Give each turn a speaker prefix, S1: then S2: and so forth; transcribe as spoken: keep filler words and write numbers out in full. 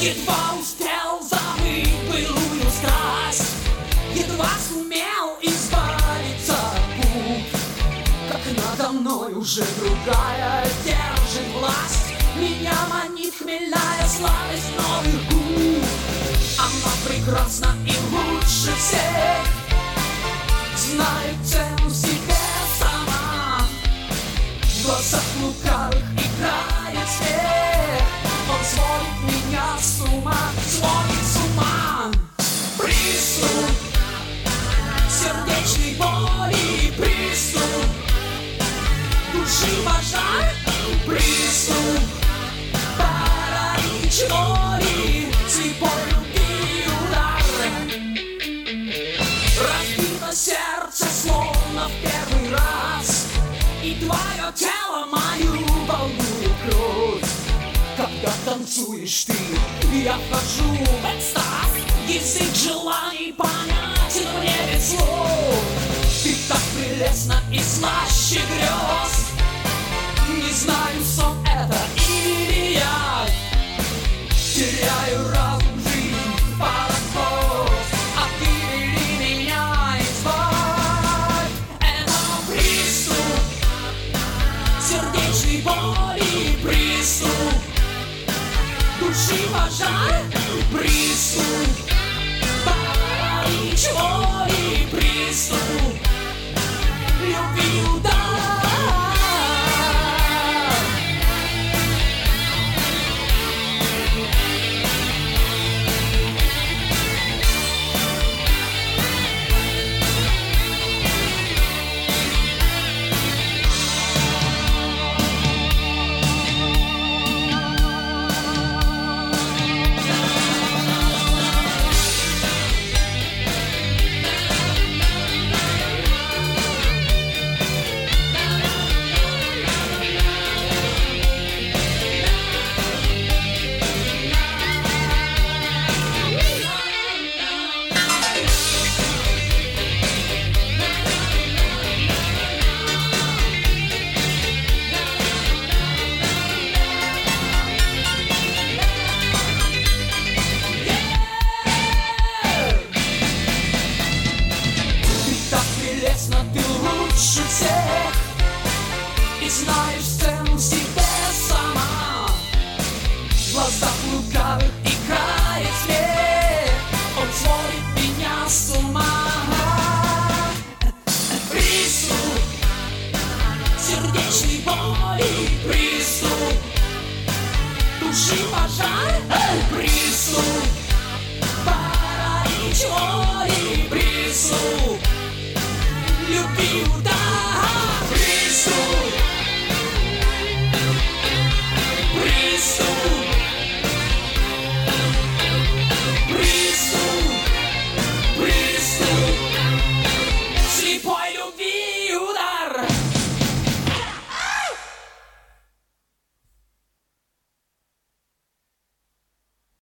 S1: Едва успел забыть былую страсть, едва сумел избавиться от пут, как надо мной уже другая держит власть. Меня манит хмельная сладость новых губ. Она прекрасна и лучше всех знает цену себе сама. В глазах лукавых играет смех. Он сводит меня с ума, сводит с ума. Приступ сердечной боли, приступ души пожар, приступ паралич воли, слепой любви удар. Разбито сердце словно в первый раз, и твое тело мою волнует кровь. Когда танцуешь ты, я вхожу в экстаз. Язык желаний понятен мне без слов. Ты так прелестна и слаще грез. Не знаю, сон это или я теряю разум, жизнь, парадокс. А ты вели меня избавь. Это приступ сердечной боли, приступ души пожар, приступ паралич воли, приступ любви удар. Ты лучше всех и знаешь цену себе сама. В глазах лукавых играет смех. Он сводит меня с ума. Приступ сердечной боли, приступ души пожар, приступ паралич воли.